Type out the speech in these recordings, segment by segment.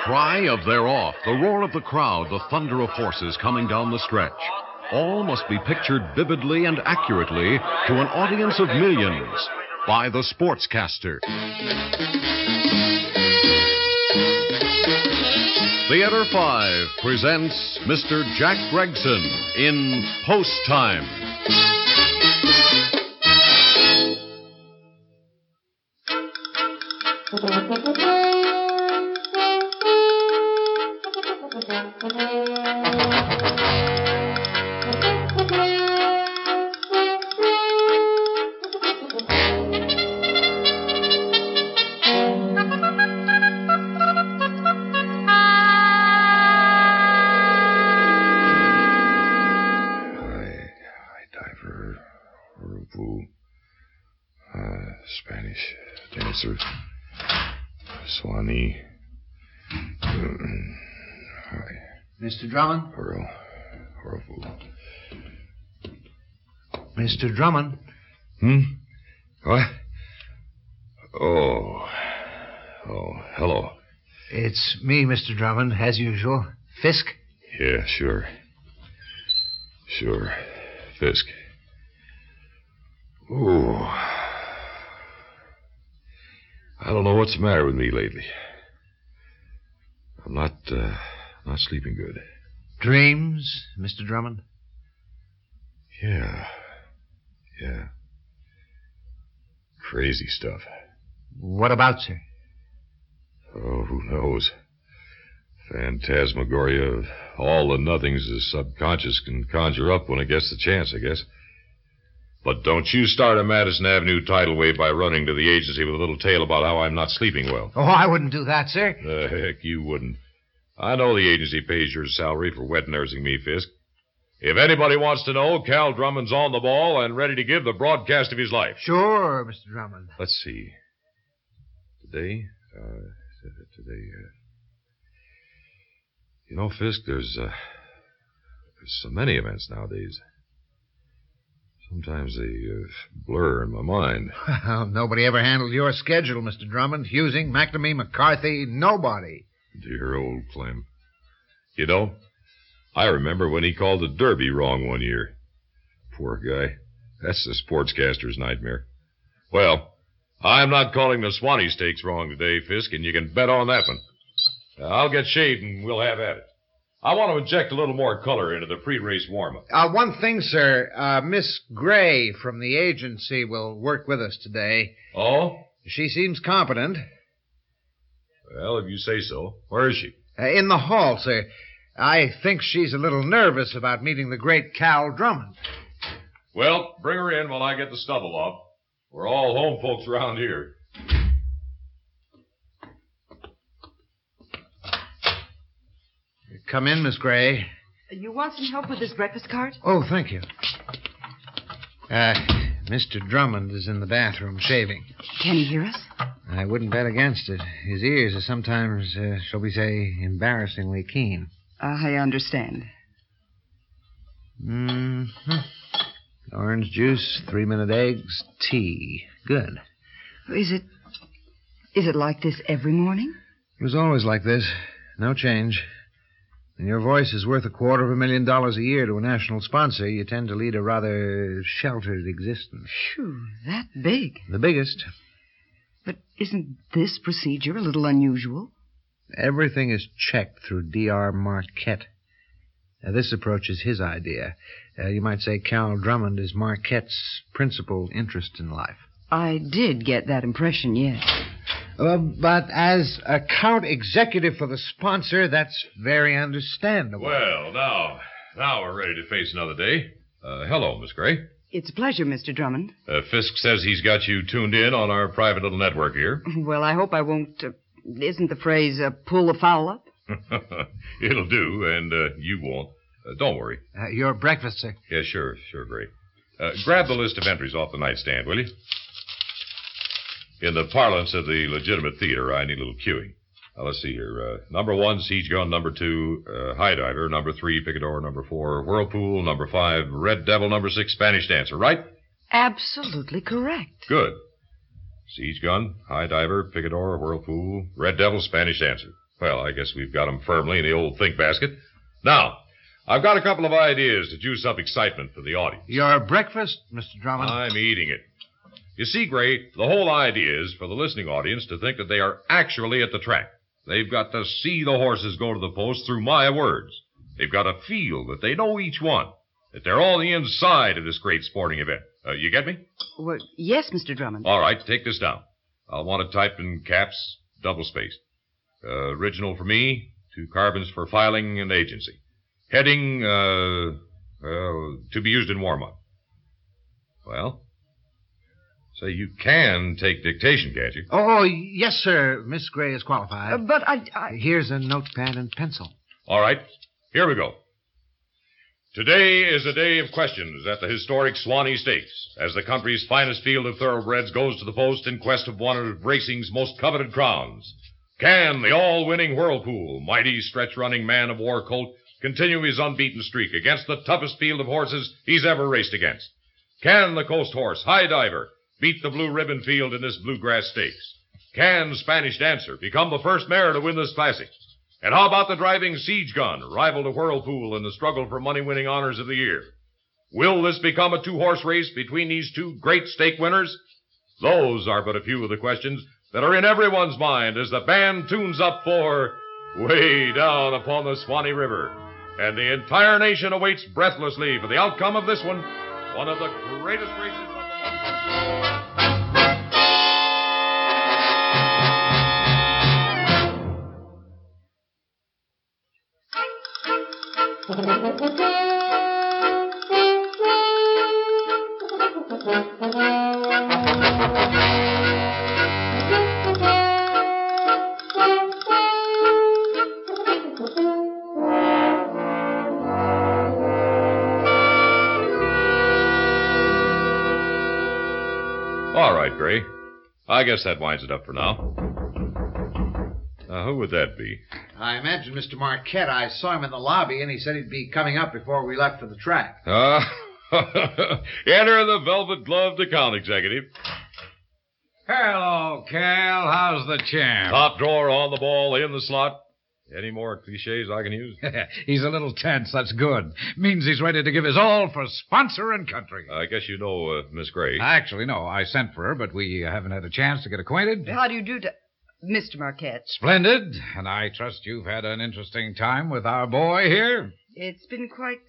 cry of "they're off," the roar of the crowd, the thunder of horses coming down the stretch. All must be pictured vividly and accurately to an audience of millions by the sportscaster. Theater 5 presents Mr. Jack Gregson in Post Time. Spanish dancer, Swanee. Mr. Drummond? Horrible. Mr. Drummond? What? Oh, hello. It's me, Mr. Drummond, as usual. Fisk? Yeah, sure, Fisk. Ooh. I don't know what's the matter with me lately. I'm not sleeping good. Dreams, Mr. Drummond? Yeah. Crazy stuff. What about, sir? Oh, who knows? Phantasmagoria of all the nothings the subconscious can conjure up when it gets the chance, I guess. But don't you start a Madison Avenue tidal wave by running to the agency with a little tale about how I'm not sleeping well. Oh, I wouldn't do that, sir. The heck you wouldn't. I know the agency pays your salary for wet nursing me, Fisk. If anybody wants to know, Cal Drummond's on the ball and ready to give the broadcast of his life. Sure, Mr. Drummond. Let's see. Today. You know, Fisk, there's so many events nowadays. Sometimes they blur in my mind. Well, nobody ever handled your schedule, Mr. Drummond. Husing, McNamee, McCarthy, nobody. Dear old Clem. You know, I remember when he called the Derby wrong one year. Poor guy. That's the sportscaster's nightmare. Well, I'm not calling the Swanee Stakes wrong today, Fisk, and you can bet on that one. I'll get shaved and we'll have at it. I want to inject a little more color into the pre-race warm-up. One thing, sir. Miss Gray from the agency will work with us today. Oh? She seems competent. Well, if you say so. Where is she? In the hall, sir. I think she's a little nervous about meeting the great Cal Drummond. Well, bring her in while I get the stubble off. We're all home folks around here. Come in, Miss Gray. You want some help with this breakfast cart? Oh, thank you. Mr. Drummond is in the bathroom shaving. Can he hear us? I wouldn't bet against it. His ears are sometimes, shall we say, embarrassingly keen. I understand. Orange juice, 3-minute eggs, tea. Good. Is it like this every morning? It was always like this. No change. When your voice is worth $250,000 a year to a national sponsor, you tend to lead a rather sheltered existence. Phew, that big. The biggest. But isn't this procedure a little unusual? Everything is checked through D.R. Marquette. This approach is his idea. You might say Cal Drummond is Marquette's principal interest in life. I did get that impression, yes. But as account executive for the sponsor, that's very understandable. Well, now we're ready to face another day. Hello, Miss Gray. It's a pleasure, Mr. Drummond. Fisk says he's got you tuned in on our private little network here. Well, I hope I won't, isn't the phrase, pull the foul up? It'll do, and you won't. Don't worry. Your breakfast, sir. Yeah, sure, Gray. Grab the list of entries off the nightstand, will you? In the parlance of the legitimate theater, I need a little cueing. Now, let's see here. Number 1, Siege Gun. Number 2, High Diver. Number 3, Picador. Number 4, Whirlpool. Number 5, Red Devil. Number 6, Spanish Dancer. Right? Absolutely correct. Good. Siege Gun, High Diver, Picador, Whirlpool, Red Devil, Spanish Dancer. Well, I guess we've got 'em firmly in the old think basket. Now, I've got a couple of ideas to juice up excitement for the audience. Your breakfast, Mr. Drummond? I'm eating it. You see, Gray, the whole idea is for the listening audience to think that they are actually at the track. They've got to see the horses go to the post through my words. They've got to feel that they know each one, that they're all the inside of this great sporting event. You get me? Well, yes, Mr. Drummond. All right, take this down. I'll want it typed in caps, double-spaced. Original for me, 2 carbons for filing and agency. Heading, to be used in warm-up. Well, say you can take dictation, can't you? Oh, yes, sir. Miss Gray is qualified. But I... Here's a notepad and pencil. All right, here we go. Today is a day of questions at the historic Swanee Stakes, as the country's finest field of thoroughbreds goes to the post in quest of one of racing's most coveted crowns. Can the all-winning Whirlpool, mighty stretch-running man-of-war colt, continue his unbeaten streak against the toughest field of horses he's ever raced against? Can the Coast Horse, High Diver, beat the Blue Ribbon Field in this Bluegrass Stakes? Can Spanish Dancer become the first mare to win this classic? And how about the driving Siege Gun, rival to Whirlpool in the struggle for money-winning honors of the year? Will this become a 2-horse race between these 2 great stake winners? Those are but a few of the questions that are in everyone's mind as the band tunes up for Way Down Upon the Swanee River. And the entire nation awaits breathlessly for the outcome of this one of the greatest races of the month. All right, Gray. I guess that winds it up for now. Who would that be? I imagine Mr. Marquette. I saw him in the lobby, and he said he'd be coming up before we left for the track. Enter the velvet-gloved account executive. Hello, Cal. How's the champ? Top drawer on the ball, in the slot. Any more cliches I can use? He's a little tense. That's good. Means he's ready to give his all for sponsor and country. I guess you know Miss Gray. Actually, no. I sent for her, but we haven't had a chance to get acquainted. How do you do, Mr. Marquette? Splendid. And I trust you've had an interesting time with our boy here. It's been quite,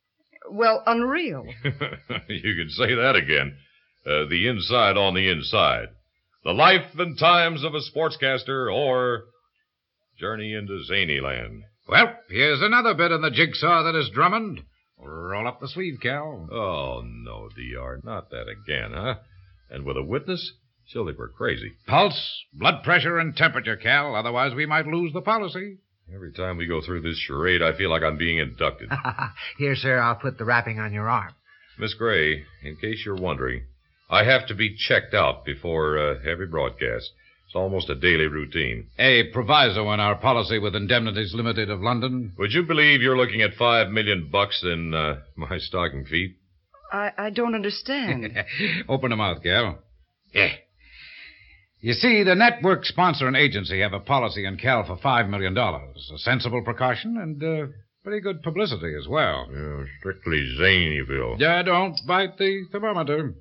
unreal. You can say that again. The inside on the inside. The life and times of a sportscaster, or Journey into Zany Land. Well, here's another bit in the jigsaw that is Drummond. Roll up the sleeve, Cal. Oh, no, D.R., not that again, huh? And with a witness? She'll think we're crazy. Pulse, blood pressure, and temperature, Cal. Otherwise, we might lose the policy. Every time we go through this charade, I feel like I'm being inducted. Here, sir, I'll put the wrapping on your arm. Miss Gray, in case you're wondering, I have to be checked out before every broadcast. It's almost a daily routine. A proviso in our policy with Indemnities Limited of London. Would you believe you're looking at $5 million in my stocking feet? I don't understand. Open them out, Cal. Yeah. You see, the network sponsor and agency have a policy in Cal for $5 million. A sensible precaution and pretty good publicity as well. Yeah, strictly Zanyville. Yeah, don't bite the thermometer.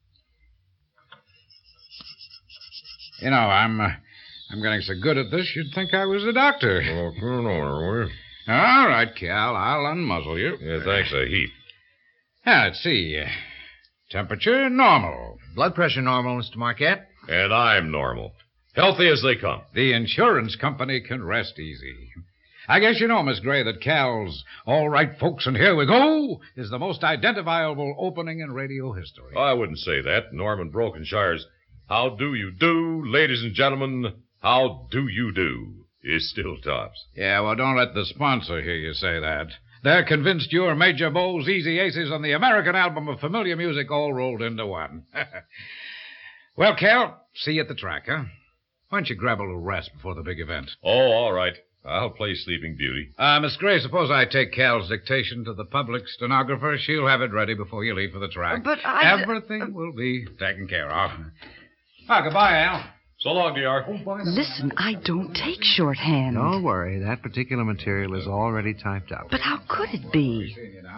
You know, I'm getting so good at this, you'd think I was a doctor. Well, come on, All right, Cal, I'll unmuzzle you. Yeah, thanks a heap. Now, let's see. Temperature, normal. Blood pressure, normal, Mr. Marquette. And I'm normal. Healthy as they come. The insurance company can rest easy. I guess you know, Miss Gray, that Cal's All Right, Folks, and Here We Go is the most identifiable opening in radio history. I wouldn't say that. Norman Brokenshire's How Do You Do, ladies and gentlemen, how do you do, is still tops. Yeah, well, don't let the sponsor hear you say that. They're convinced you're Major Bowes' Easy Aces on the American album of familiar music all rolled into one. Well, Cal, see you at the track, huh? Why don't you grab a little rest before the big event? Oh, all right. I'll play Sleeping Beauty. Miss Gray, suppose I take Cal's dictation to the public stenographer. She'll have it ready before you leave for the track. But I... Everything will be taken care of. Well, goodbye, Al. So long, DR. Listen, I don't take shorthand. Don't worry. That particular material is already typed up. But how could it be?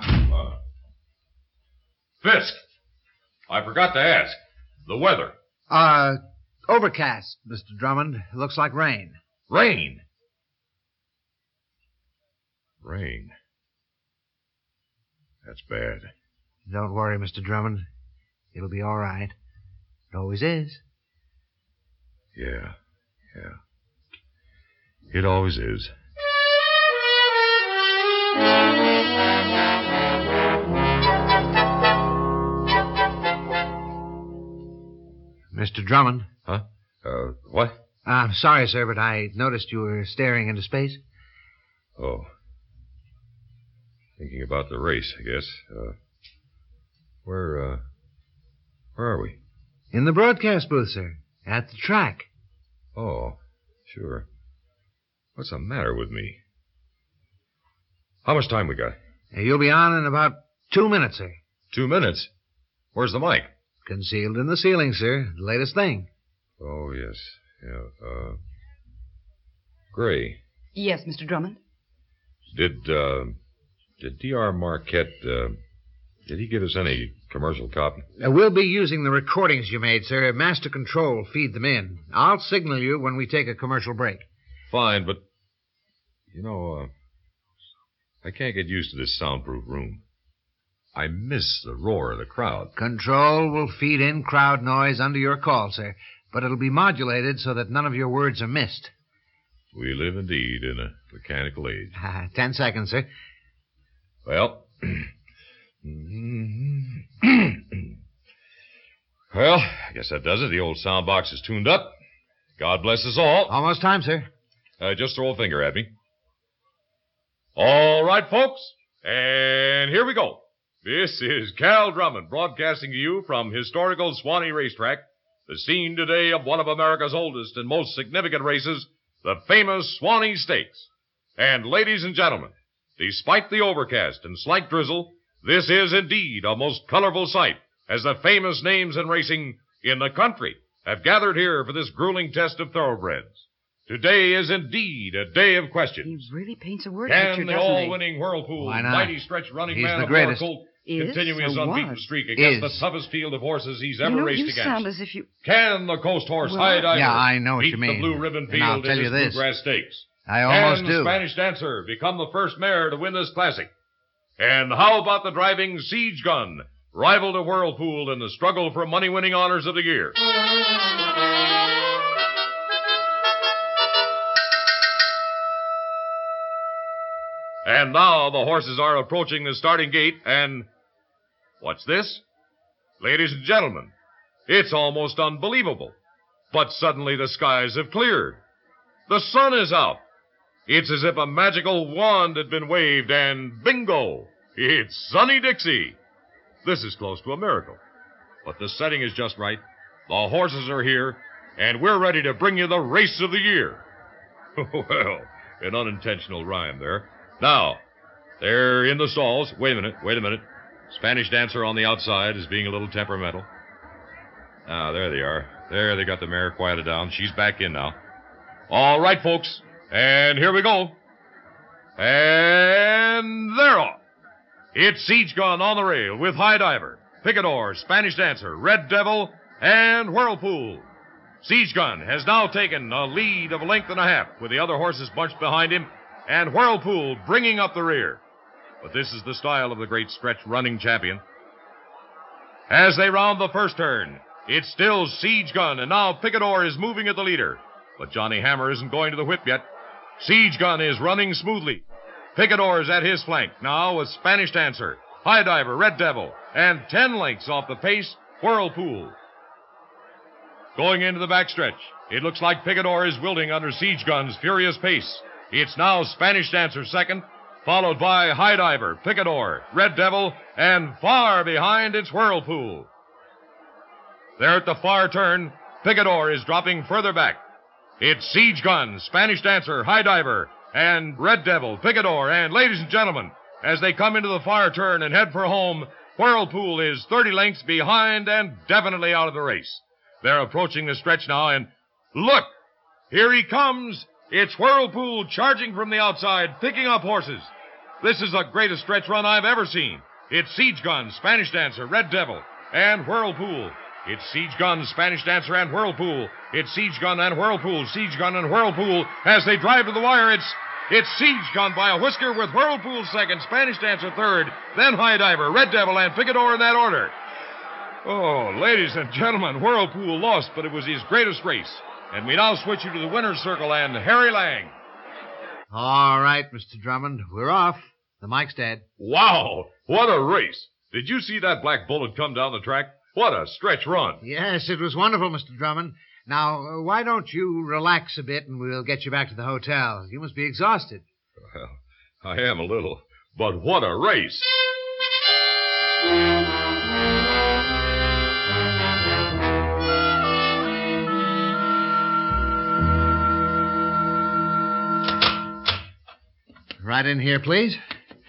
Fisk, I forgot to ask. The weather. Overcast, Mr. Drummond. Looks like rain. Rain. Rain. That's bad. Don't worry, Mr. Drummond. It'll be all right. It always is. Yeah. It always is. Mr. Drummond. Huh? What? I'm sorry, sir, but I noticed you were staring into space. Oh. Thinking about the race, I guess. Where are we? In the broadcast booth, sir. At the track. Oh, sure. What's the matter with me? How much time we got? You'll be on in about 2 minutes, sir. 2 minutes? Where's the mic? Concealed in the ceiling, sir. The latest thing. Oh, yes. Yeah, Gray. Yes, Mr. Drummond? Did D.R. Marquette, did he give us any commercial copy? We'll be using the recordings you made, sir. Master Control will feed them in. I'll signal you when we take a commercial break. Fine, but, I can't get used to this soundproof room. I miss the roar of the crowd. Control will feed in crowd noise under your call, sir. But it'll be modulated so that none of your words are missed. We live indeed in a mechanical age. 10 seconds, sir. Well, well, I guess that does it. The old sound box is tuned up. God bless us all. Almost time, sir. Just throw a finger at me. All right, folks, and here we go. This is Cal Drummond broadcasting to you from historical Swanee Racetrack, the scene today of one of America's oldest and most significant races, the famous Swanee Stakes. And ladies and gentlemen, despite the overcast and slight drizzle, this is indeed a most colorful sight, as the famous names in racing in the country have gathered here for this grueling test of thoroughbreds. Today is indeed a day of questions. He really paints a word Can picture, the doesn't he? all-winning Whirlpool, Why not? mighty stretch running He's man the of greatest. Colt Is continue his or unbeaten was? streak against Is. the toughest field of horses he's ever raced you against? sound as if you... Can the Coast Horse Well, High Diver yeah, I know what beat you mean. the Blue Ribbon And I'll Field tell in you his this. Bluegrass Stakes? I almost Can do. the Spanish Dancer become the first mare to win this classic? And how about the driving Siege Gun, rival to Whirlpool in the struggle for money-winning honors of the year? And now the horses are approaching the starting gate, and what's this? Ladies and gentlemen, it's almost unbelievable. But suddenly the skies have cleared. The sun is out. It's as if a magical wand had been waved, and bingo! It's Sunny Dixie. This is close to a miracle. But the setting is just right. The horses are here, and we're ready to bring you the race of the year. Well, an unintentional rhyme there. Now, they're in the stalls. Wait a minute. Spanish Dancer on the outside is being a little temperamental. Ah, there they are. There, they got the mare quieted down. She's back in now. All right, folks. And here we go. And they're off. It's Siege Gun on the rail with High Diver, Picador, Spanish Dancer, Red Devil, and Whirlpool. Siege Gun has now taken a lead of a length and a half with the other horses bunched behind him, and Whirlpool bringing up the rear. But this is the style of the great stretch running champion. As they round the first turn, it's still Siege Gun, and now Picador is moving at the leader. But Johnny Hammer isn't going to the whip yet. Siege Gun is running smoothly. Picador is at his flank now with Spanish Dancer, High Diver, Red Devil, and 10 lengths off the pace, Whirlpool. Going into the backstretch, it looks like Picador is wilting under Siege Gun's furious pace. It's now Spanish Dancer second, followed by High Diver, Picador, Red Devil, and far behind it's Whirlpool. There at the far turn, Picador is dropping further back. It's Siege Gun, Spanish Dancer, High Diver, and Red Devil, Picador, and ladies and gentlemen, as they come into the far turn and head for home, Whirlpool is 30 lengths behind and definitely out of the race. They're approaching the stretch now, and Look! Here he comes. It's Whirlpool charging from the outside, picking up horses. This is the greatest stretch run I've ever seen. It's Siege Gun, Spanish Dancer, Red Devil, and Whirlpool. It's Siege Gun, Spanish Dancer, and Whirlpool. It's Siege Gun and Whirlpool, Siege Gun and Whirlpool. As they drive to the wire, it's Siege Gun by a whisker with Whirlpool second, Spanish Dancer third, then High Diver, Red Devil, and Picador in that order. Oh, ladies and gentlemen, Whirlpool lost, but it was his greatest race. And we now switch you to the winner's circle and Harry Lang. All right, Mr. Drummond. We're off. The mic's dead. Wow, what a race. Did you see that black bullet come down the track? What a stretch run. Yes, it was wonderful, Mr. Drummond. Now, why don't you relax a bit and we'll get you back to the hotel? You must be exhausted. Well, I am a little, but what a race. Right in here, please.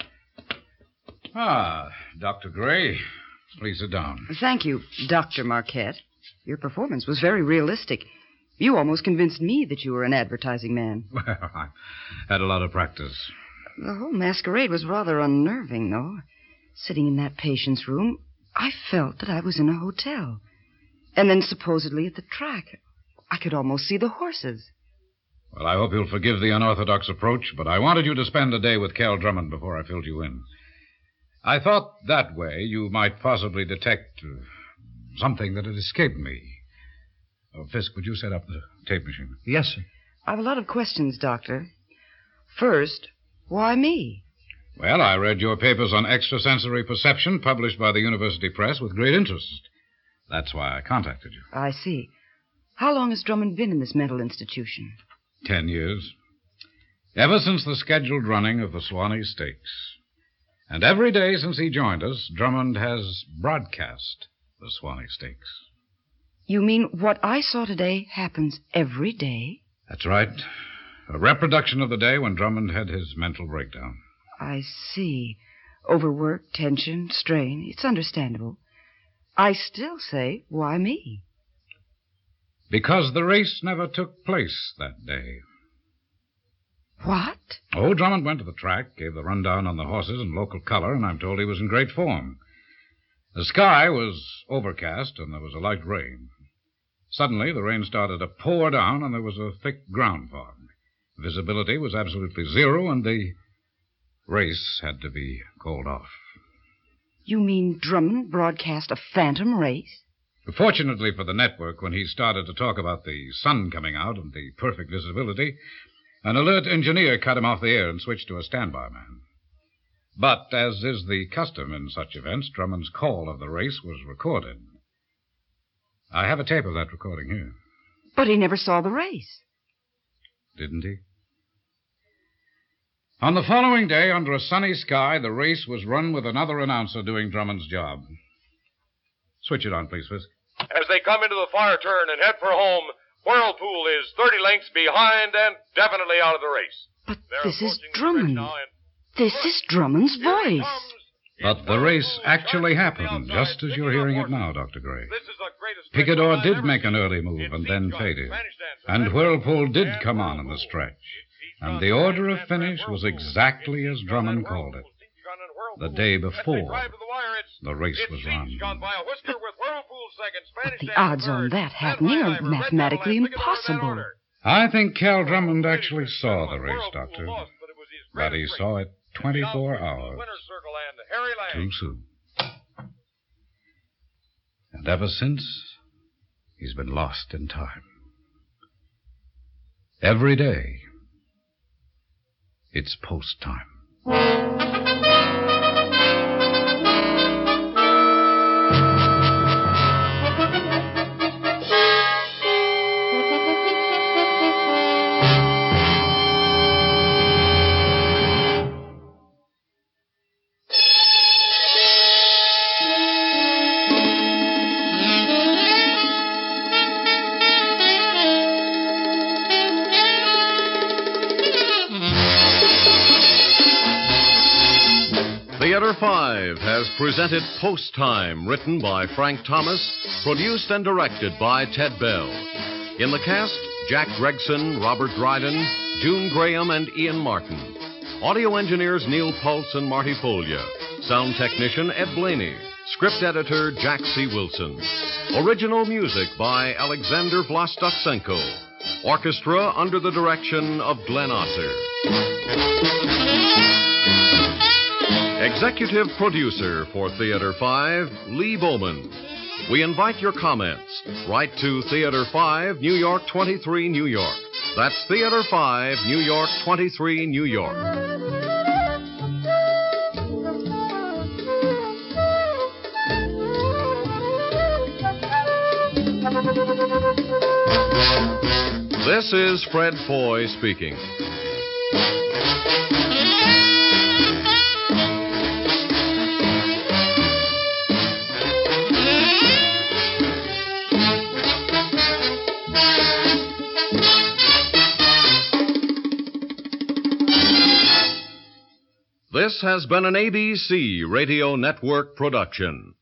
Ah, Dr. Gray. Please sit down. Thank you, Dr. Marquette. Your performance was very realistic. You almost convinced me that you were an advertising man. Well, I had a lot of practice. The whole masquerade was rather unnerving, though. Sitting in that patient's room, I felt that I was in a hotel. And then supposedly at the track, I could almost see the horses. Well, I hope you'll forgive the unorthodox approach, but I wanted you to spend a day with Cal Drummond before I filled you in. I thought that way you might possibly detect something that had escaped me. Fisk, would you set up the tape machine? Yes, sir. I have a lot of questions, Doctor. First, why me? Well, I read your papers on extrasensory perception published by the University Press with great interest. That's why I contacted you. I see. How long has Drummond been in this mental institution? 10 years. Ever since the scheduled running of the Swanee Stakes. And every day since he joined us, Drummond has broadcast the Swanee Stakes. You mean what I saw today happens every day? That's right. A reproduction of the day when Drummond had his mental breakdown. I see. Overwork, tension, strain. It's understandable. I still say, why me? Because the race never took place that day. What? Oh, Drummond went to the track, gave the rundown on the horses and local color, and I'm told he was in great form. The sky was overcast, and there was a light rain. Suddenly, the rain started to pour down, and there was a thick ground fog. Visibility was absolutely zero, and the race had to be called off. You mean Drummond broadcast a phantom race? Fortunately for the network, when he started to talk about the sun coming out and the perfect visibility, an alert engineer cut him off the air and switched to a standby man. But, as is the custom in such events, Drummond's call of the race was recorded. I have a tape of that recording here. But he never saw the race. Didn't he? On the following day, under a sunny sky, the race was run with another announcer doing Drummond's job. Switch it on, please, Fisk. As they come into the far turn and head for home, Whirlpool is 30 lengths behind and definitely out of the race. But this is Drummond. This is Drummond's voice. But the race actually happened, just as you're hearing it now, Dr. Gray. Picador did make an early move and then faded. And Whirlpool did come on in the stretch. And the order of finish was exactly as Drummond called it. The day before, the race was run. But the odds on that happening are mathematically impossible. I think Cal Drummond actually saw the race, Doctor. But he saw it 24 hours too soon. And ever since, he's been lost in time. Every day, it's post time. Theater 5 has presented Post Time, written by Frank Thomas, produced and directed by Ted Bell. In the cast, Jack Gregson, Robert Dryden, June Graham, and Ian Martin. Audio engineers Neil Pulse and Marty Folia. Sound technician Ed Blaney. Script editor Jack C. Wilson. Original music by Alexander Vlastotsenko. Orchestra under the direction of Glenn Osser. Executive producer for Theater 5, Lee Bowman. We invite your comments. Write to Theater 5, New York 23, New York. That's Theater 5, New York 23, New York. This is Fred Foy speaking. This has been an ABC Radio Network production.